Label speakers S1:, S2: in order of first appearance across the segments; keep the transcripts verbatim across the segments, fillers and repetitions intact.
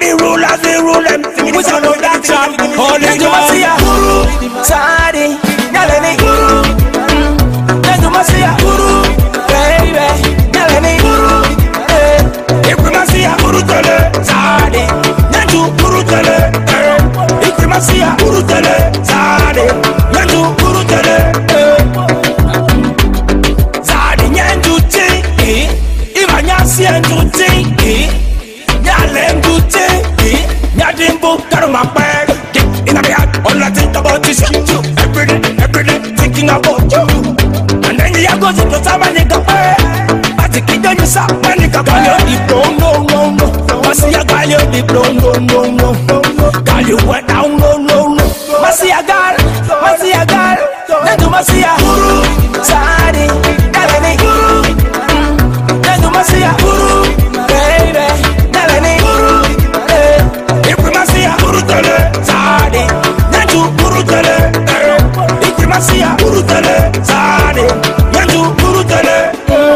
S1: the rulers, they rule them. We don't know that job. Holy God. Guru, Sadi, Nalani Guru. Let's do Masia Guru, baby. Nalani Guru. If we Masia Guru Tele, Sadi, Nandu Guru Tele. If we Masia Guru Tele, Sadi, Nandu Guru Tele. Sadi, Nandu Tele. If I see and do Tele. Nyalem do Tele. Nyadimbo, Karma Bag. In a bag, all I think about is you. Every day, every day, thinking about you. And then you go to the time and you go, I think you don't use up when you go, you don't know, no, no. I see a guy, you don't know, no, no, no. Girl, you went down, no, no, no. I see a girl, I see a girl. Then do I see a guru, Sadi, Nalani guru. Then do I see a guru, baby, Nalani guru. If we must see a guru, Sadi, Nandu guru tele. If we must see a guru tele, Sadi, Nandu guru tele.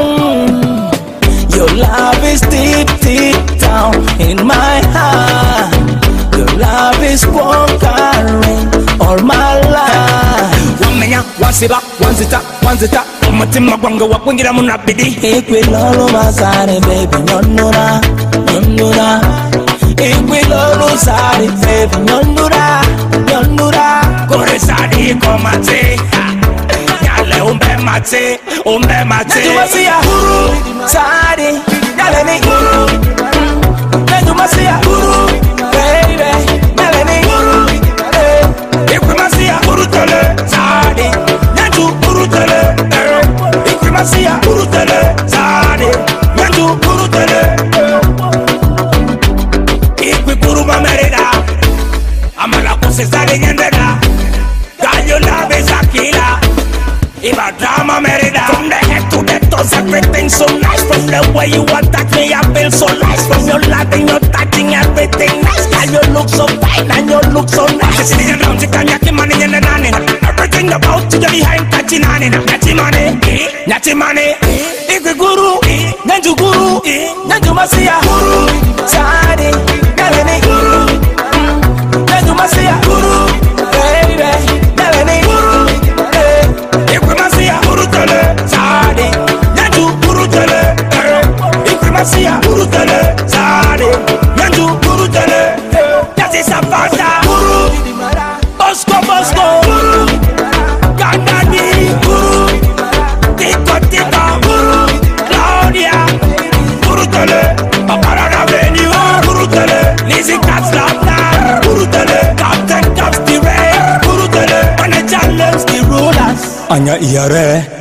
S1: Your love is deep, deep down in my heart. Your love is conquering all my life. One menya, one siba, one zita, one zita. Umutima gwangu wakwingira munabidi. Ikwi lolo mazare, baby, nyonura, nyonura. Ikwi lolo zari, baby, nyonura, nyonura. Kore zari komate, nyale umbe mate, umbe mate. Nendu masiya guru, zari, nyale ni guru. Nendu masiya guru, baby, nyale ni guru. Ikwi masiya guru tele, zari, nendu guru tele. Ikwi masiya guru tele, zari, nendu guru tele. Amala kusizali nyendera. God, your love is a killer. If a drama merida. From the head to the toes, everything so nice. From the way you attack me, I feel so nice. From your loving, your touching, everything nice. God, you look so fine and you look so nice. Sitting around, you can yaki money and the nanny. Everything about you, behind touching nanny. Nyati money, nyati money. Ikwi guru, nandu guru, nandu masiya guru. Sadi, nalani guru. Masiya guru, baby, nalani guru. If we masiya guru tele, Sadi, nandu guru tele. If we masiya guru tele, Sadi, nandu guru tele. That is a fasta guru, Bosco Bosco guru, Gandani guru, Tito Tito guru, Claudia guru tele, Paparana Venue guru tele, Lizzie Katz guru tele. Anya iare